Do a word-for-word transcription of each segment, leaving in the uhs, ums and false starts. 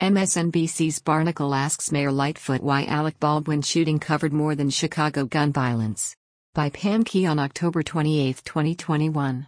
M S N B C's Barnacle asks Mayor Lightfoot why Alec Baldwin shooting covered more than Chicago gun violence. By Pam Key on October twenty-eighth, twenty twenty-one.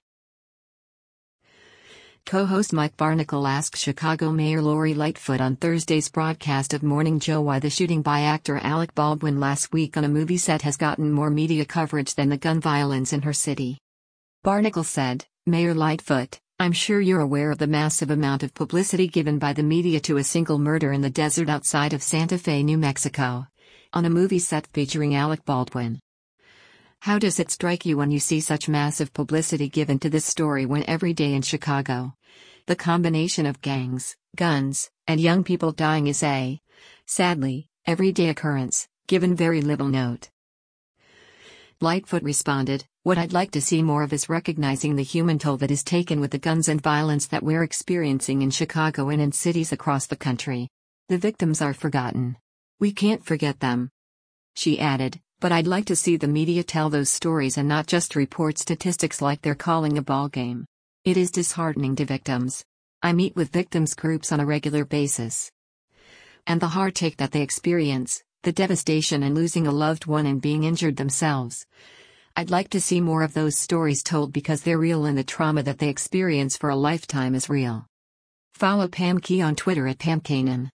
Co-host Mike Barnacle asked Chicago Mayor Lori Lightfoot on Thursday's broadcast of Morning Joe why the shooting by actor Alec Baldwin last week on a movie set has gotten more media coverage than the gun violence in her city. Barnacle said, "Mayor Lightfoot, I'm sure you're aware of the massive amount of publicity given by the media to a single murder in the desert outside of Santa Fe, New Mexico, on a movie set featuring Alec Baldwin. How does it strike you when you see such massive publicity given to this story when every day in Chicago, the combination of gangs, guns, and young people dying is a, sadly, everyday occurrence, given very little note?" Lightfoot responded, "What I'd like to see more of is recognizing the human toll that is taken with the guns and violence that we're experiencing in Chicago and in cities across the country. The victims are forgotten. We can't forget them." She added, "But I'd like to see the media tell those stories and not just report statistics like they're calling a ballgame. It is disheartening to victims. I meet with victims groups on a regular basis. And the heartache that they experience, the devastation and losing a loved one and being injured themselves. I'd like to see more of those stories told because they're real and the trauma that they experience for a lifetime is real." Follow Pam Key on Twitter at Pam Kanan.